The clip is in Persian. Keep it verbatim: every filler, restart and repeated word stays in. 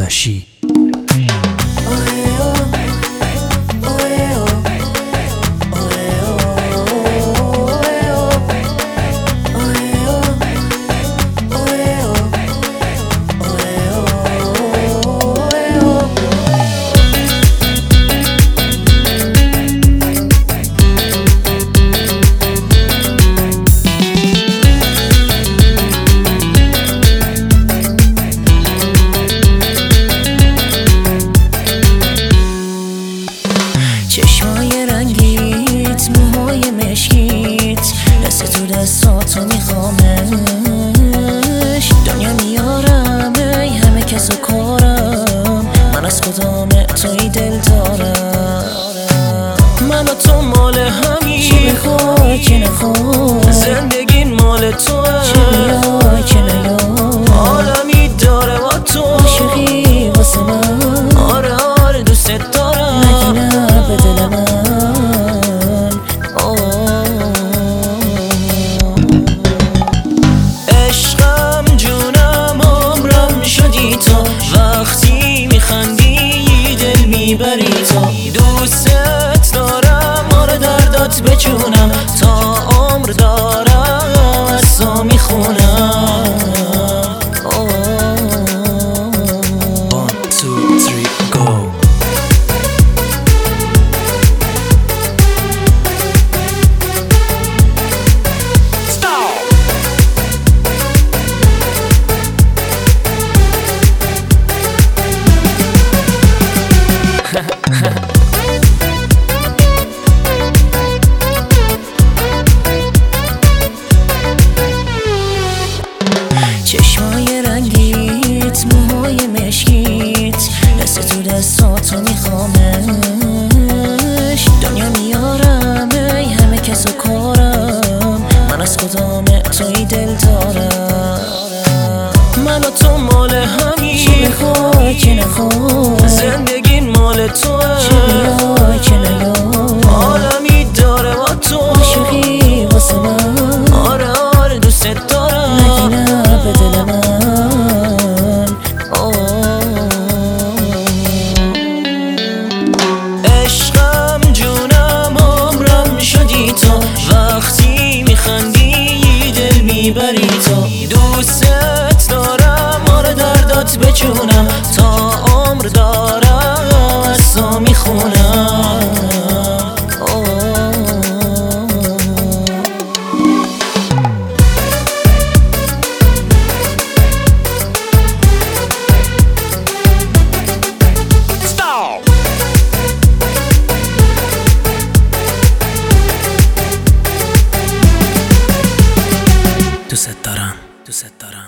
آتشی. چشمای رنگیت، موهای مشکیت، دست تو دستاتو میخوامش. دنیا میارم ای همه کس و کارم، من از کدام توی دل دارم. من و تو مال همین، چه بخوای که نخوای، زندگی مال توه، چه بیای که نیای، عالمی داره با تو عاشقی واسه من. آره آره دوست دارم، نگینه به دل من. عشقم جونم عمرم شدی تو، وقتی میخندی دل میبری تو. دوست دارم آره دردات بچونم، تا عمر دارم از تو میخونم. چشمای رنگیت، موهای مشکیت، دست تو دستاتو میخوامش. دنیا میارم ای همه کس و کارم، من از کدام توی دل دارم. من و تو مال همین، چه بخوای که نخوای، زندگی مال توه، چه بیای که نیای، عالمی داره با تو عاشقی واسه من. آره آره دوست دارم، نگینه به دل من. عشقم جونم عمرم شدی تو، وقتی میخندی دل میبری تو. دوست دارم آره دردات بچونم، تا عمر دارم از تو میخونم. دوست دارم، دوست دارم.